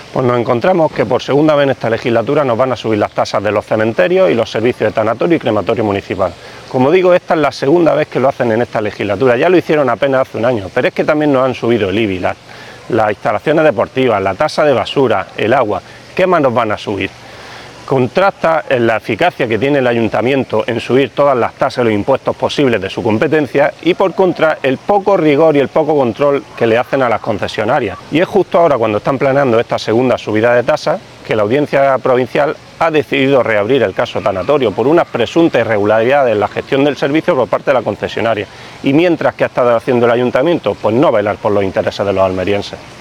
Pues nos encontramos que por segunda vez en esta legislatura nos van a subir las tasas de los cementerios y los servicios de tanatorio y crematorio municipal. Como digo, esta es la segunda vez que lo hacen en esta legislatura, ya lo hicieron apenas hace un año, pero es que también nos han subido el IBI, las instalaciones deportivas, la tasa de basura, el agua. ¿Qué más nos van a subir? Contrasta en la eficacia que tiene el ayuntamiento en subir todas las tasas y los impuestos posibles de su competencia y por contra el poco rigor y el poco control que le hacen a las concesionarias. Y es justo ahora cuando están planeando esta segunda subida de tasas que la Audiencia Provincial ha decidido reabrir el caso tanatorio por unas presuntas irregularidades en la gestión del servicio por parte de la concesionaria. Y mientras que ha estado haciendo el ayuntamiento, pues no velar por los intereses de los almerienses.